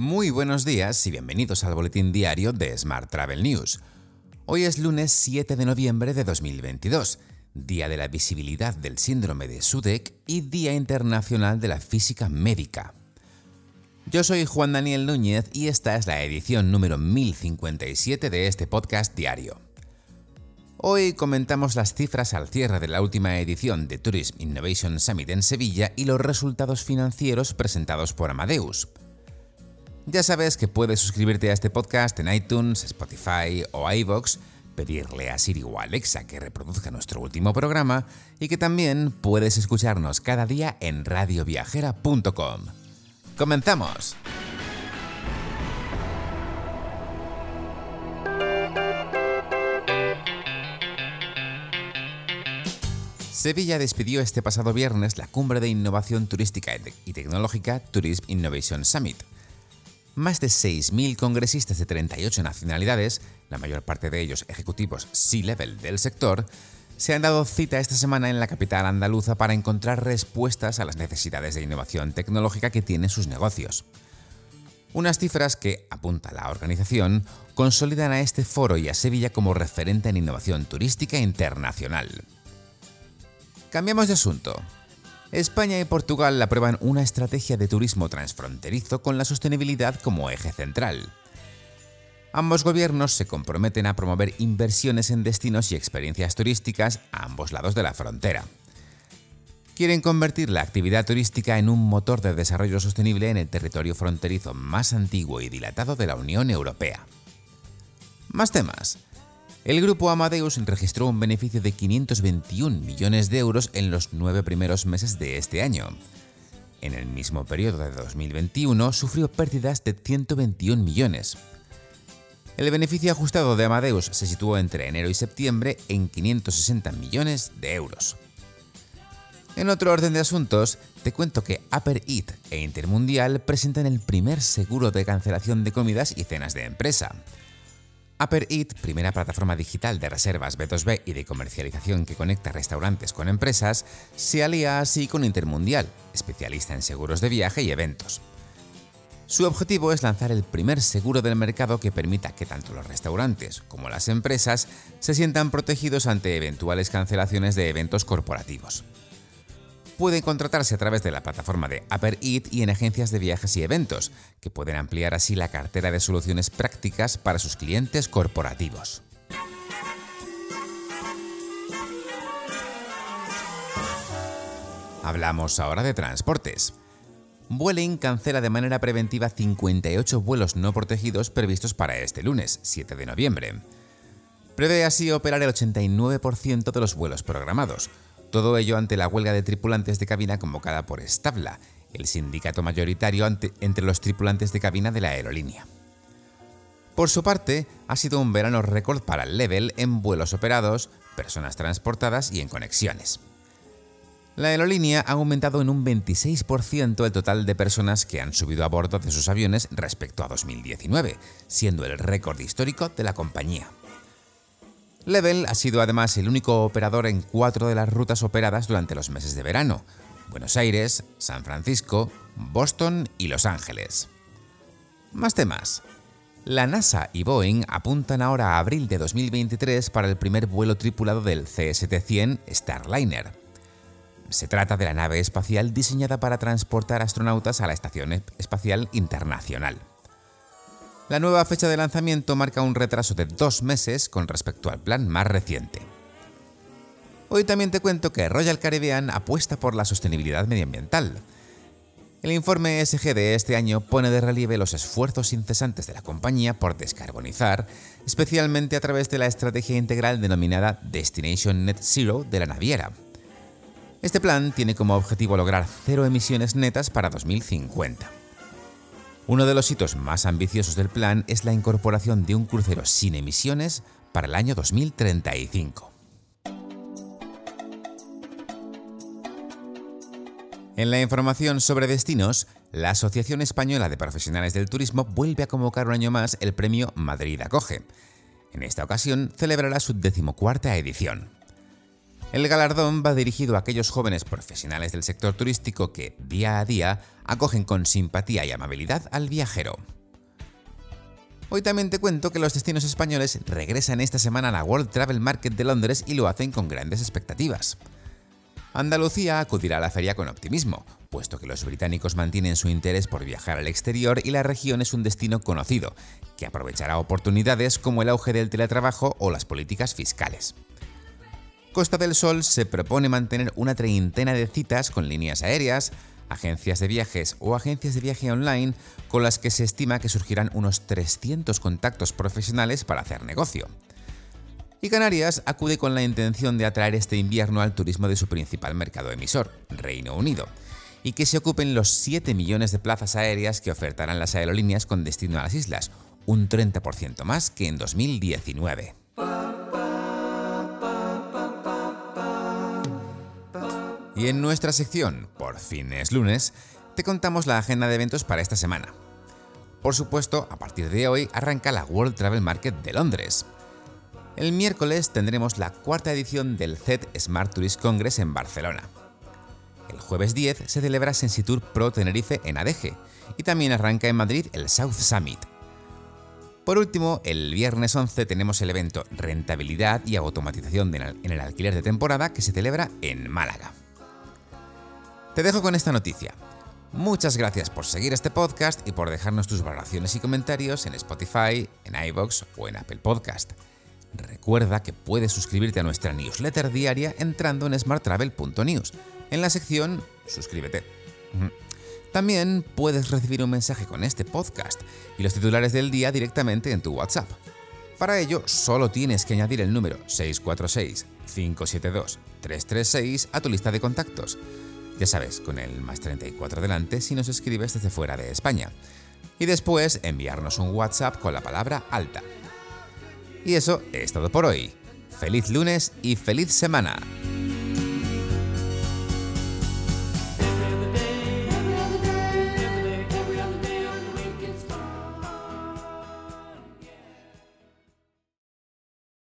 Muy buenos días y bienvenidos al boletín diario de Smart Travel News. Hoy es lunes 7 de noviembre de 2022, Día de la Visibilidad del Síndrome de SUDEC y Día Internacional de la Física Médica. Yo soy Juan Daniel Núñez y esta es la edición número 1057 de este podcast diario. Hoy comentamos las cifras al cierre de la última edición de Tourism Innovation Summit en Sevilla y los resultados financieros presentados por Amadeus. Ya sabes que puedes suscribirte a este podcast en iTunes, Spotify o iVoox, pedirle a Siri o Alexa que reproduzca nuestro último programa y que también puedes escucharnos cada día en radioviajera.com. ¡Comenzamos! Sevilla despidió este pasado viernes la cumbre de innovación turística y tecnológica Tourism Innovation Summit. Más de 6.000 congresistas de 38 nacionalidades, la mayor parte de ellos ejecutivos C-level del sector, se han dado cita esta semana en la capital andaluza para encontrar respuestas a las necesidades de innovación tecnológica que tienen sus negocios. Unas cifras que, apunta la organización, consolidan a este foro y a Sevilla como referente en innovación turística internacional. Cambiamos de asunto. España y Portugal aprueban una estrategia de turismo transfronterizo con la sostenibilidad como eje central. Ambos gobiernos se comprometen a promover inversiones en destinos y experiencias turísticas a ambos lados de la frontera. Quieren convertir la actividad turística en un motor de desarrollo sostenible en el territorio fronterizo más antiguo y dilatado de la Unión Europea. Más temas. El grupo Amadeus registró un beneficio de 521 millones de euros en los 9 primeros meses de este año. En el mismo periodo de 2021 sufrió pérdidas de 121 millones. El beneficio ajustado de Amadeus se situó entre enero y septiembre en 560 millones de euros. En otro orden de asuntos, te cuento que Upper Eat e Intermundial presentan el primer seguro de cancelación de comidas y cenas de empresa. Upper Eat, primera plataforma digital de reservas B2B y de comercialización que conecta restaurantes con empresas, se alía así con Intermundial, especialista en seguros de viaje y eventos. Su objetivo es lanzar el primer seguro del mercado que permita que tanto los restaurantes como las empresas se sientan protegidos ante eventuales cancelaciones de eventos corporativos. Puede contratarse a través de la plataforma de Upper Eat y en agencias de viajes y eventos, que pueden ampliar así la cartera de soluciones prácticas para sus clientes corporativos. Hablamos ahora de transportes. Vueling cancela de manera preventiva 58 vuelos no protegidos previstos para este lunes, 7 de noviembre. Prevé así operar el 89% de los vuelos programados. Todo ello ante la huelga de tripulantes de cabina convocada por Stadler, el sindicato mayoritario entre los tripulantes de cabina de la aerolínea. Por su parte, ha sido un verano récord para Level en vuelos operados, personas transportadas y en conexiones. La aerolínea ha aumentado en un 26% el total de personas que han subido a bordo de sus aviones respecto a 2019, siendo el récord histórico de la compañía. Level ha sido además el único operador en 4 de las rutas operadas durante los meses de verano: Buenos Aires, San Francisco, Boston y Los Ángeles. Más temas. La NASA y Boeing apuntan ahora a abril de 2023 para el primer vuelo tripulado del CST-100 Starliner. Se trata de la nave espacial diseñada para transportar astronautas a la Estación Espacial Internacional. La nueva fecha de lanzamiento marca un retraso de 2 meses con respecto al plan más reciente. Hoy también te cuento que Royal Caribbean apuesta por la sostenibilidad medioambiental. El informe ESG de este año pone de relieve los esfuerzos incesantes de la compañía por descarbonizar, especialmente a través de la estrategia integral denominada Destination Net Zero de la naviera. Este plan tiene como objetivo lograr 0 emisiones netas para 2050. Uno de los hitos más ambiciosos del plan es la incorporación de un crucero sin emisiones para el año 2035. En la información sobre destinos, la Asociación Española de Profesionales del Turismo vuelve a convocar un año más el premio Madrid Acoge. En esta ocasión celebrará su 14ª edición. El galardón va dirigido a aquellos jóvenes profesionales del sector turístico que, día a día, acogen con simpatía y amabilidad al viajero. Hoy también te cuento que los destinos españoles regresan esta semana a la World Travel Market de Londres y lo hacen con grandes expectativas. Andalucía acudirá a la feria con optimismo, puesto que los británicos mantienen su interés por viajar al exterior y la región es un destino conocido, que aprovechará oportunidades como el auge del teletrabajo o las políticas fiscales. Costa del Sol se propone mantener una treintena de citas con líneas aéreas, agencias de viajes o agencias de viaje online con las que se estima que surgirán unos 300 contactos profesionales para hacer negocio. Y Canarias acude con la intención de atraer este invierno al turismo de su principal mercado emisor, Reino Unido, y que se ocupen los 7 millones de plazas aéreas que ofertarán las aerolíneas con destino a las islas, un 30% más que en 2019. Y en nuestra sección, por fin es lunes, te contamos la agenda de eventos para esta semana. Por supuesto, a partir de hoy arranca la World Travel Market de Londres. El miércoles tendremos la cuarta edición del CET Smart Tourist Congress en Barcelona. El jueves 10 se celebra Sensitour Pro Tenerife en Adeje y también arranca en Madrid el South Summit. Por último, el viernes 11 tenemos el evento Rentabilidad y Automatización en el alquiler de temporada que se celebra en Málaga. Te dejo con esta noticia. Muchas gracias por seguir este podcast y por dejarnos tus valoraciones y comentarios en Spotify, en iVoox o en Apple Podcast. Recuerda que puedes suscribirte a nuestra newsletter diaria entrando en smarttravel.news, en la sección Suscríbete. También puedes recibir un mensaje con este podcast y los titulares del día directamente en tu WhatsApp. Para ello, solo tienes que añadir el número 646-572-336 a tu lista de contactos. Ya sabes, con el más 34 delante si nos escribes desde fuera de España. Y después enviarnos un WhatsApp con la palabra alta. Y eso es todo por hoy. ¡Feliz lunes y feliz semana!